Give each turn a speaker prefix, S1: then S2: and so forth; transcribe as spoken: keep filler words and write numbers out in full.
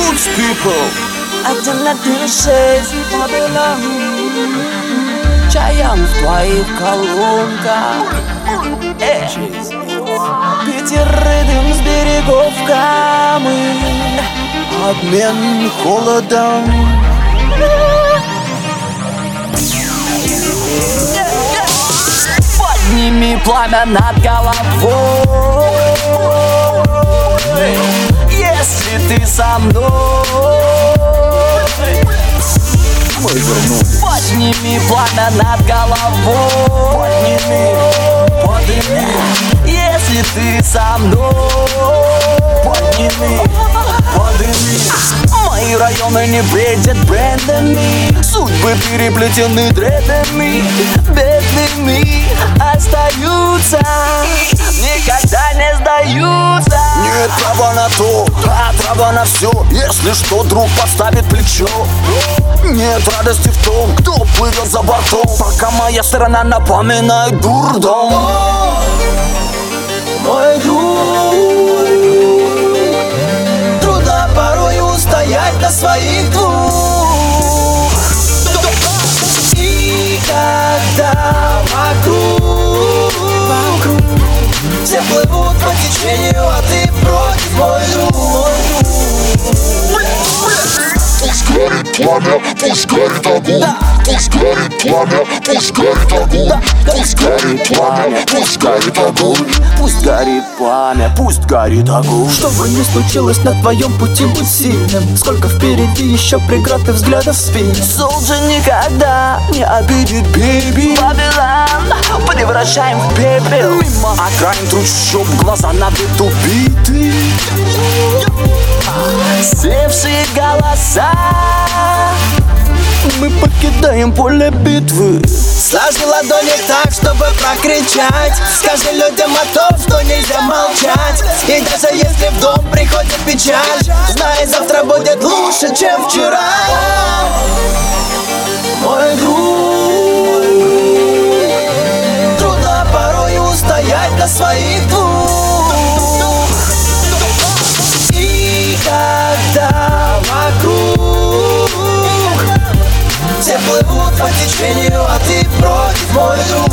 S1: Roots people.
S2: Один на шесть Вавилон. Чаем в твоих колонках. Эх, пятерым с берегов камы. Обмен холодом. Подними пламя над головой, если ты со мной.
S1: Мы вернулись.
S2: Подними пламя над головой.
S1: Подними, подними,
S2: если ты со мной.
S1: подними, подними.
S2: Мои районы не бредят брендами, судьбы переплетены дредами. Бедными остаются, никогда не сдаются.
S1: Нет права на то, а право на все. Если что, друг подставит плечо. Нет радости в том, кто плывет за бортом, пока моя сторона напоминает дурдом. Мой друг, трудно порой устоять на своих двух. И когда вокруг, вокруг все плывут по течению, а ты против, мой друг, мой друг. Пусть горит пламя, пусть горит огонь. Пусть горит пламя, пусть горит огонь. Пусть горит пламя, пусть горит огонь.
S2: Пусть горит пламя, пусть горит огонь.
S3: Что бы ни случилось на твоем пути, будь сильным. Сколько впереди еще преград и взглядов в спину.
S2: Солнце никогда не обидит, бейби. Вавилон превращаем в пепел.
S1: Мимо окраин трущоб, глаза на виду биты.
S2: Севшие голоса,
S3: Мы покидаем поле битвы.
S4: Сложи ладони так, чтобы прокричать. Скажи людям о том, что нельзя молчать. И даже если в дом приходит печаль, знай, завтра будет лучше, чем вчера. Мой друг, трудно порой устоять на своих двух. И когда вокруг все плывут по течению, а ты против, мой друг.